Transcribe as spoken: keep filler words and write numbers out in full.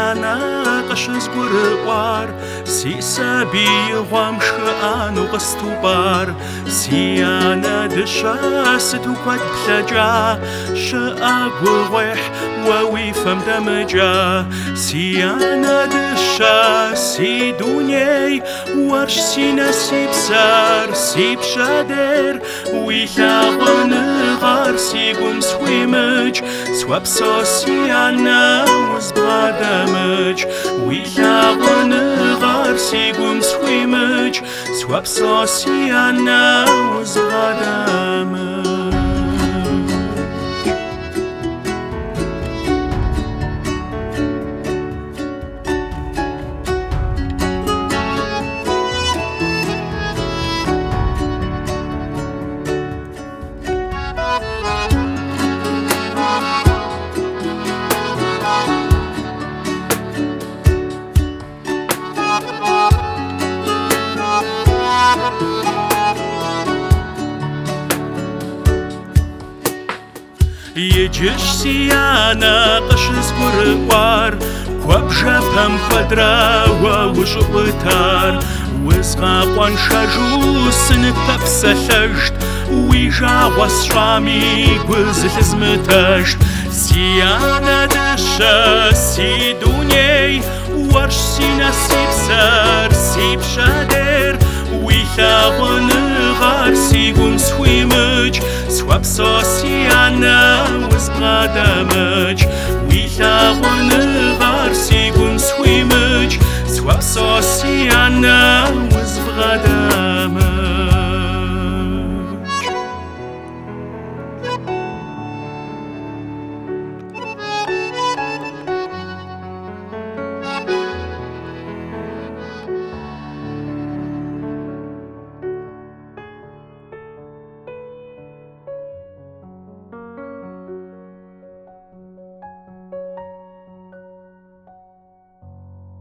سيانا قشز قرقوار سي سابي غوام شخانو قستوبار سيانا دشا ستو قد بلجا شاق وغيح ووي فم دمجا سيانا دشا سي دونيي ورش سي نسيب سار سي بشادر ويلاغن غار سي قم سويمج سواب سوسيانا وزبغادمج ويلاغن غار سي قم سويمج سواب سوسيانا وزبغادمج يجيش سيانا قشز قرقوار كوابجا بهم قدرا ووشقتار وزغاقوان شاجو سنك بفسلجت ويجا وصرامي قوزل زمتجت سيانا دشا سي دونيي ورش سي نسيب سار سي بشادر ويلاغن غار سي قم سويمج سواب سوسيانا وزبغادمج ويلاغن غار سي قم سويمج سواب سوسيانا وزبغادمج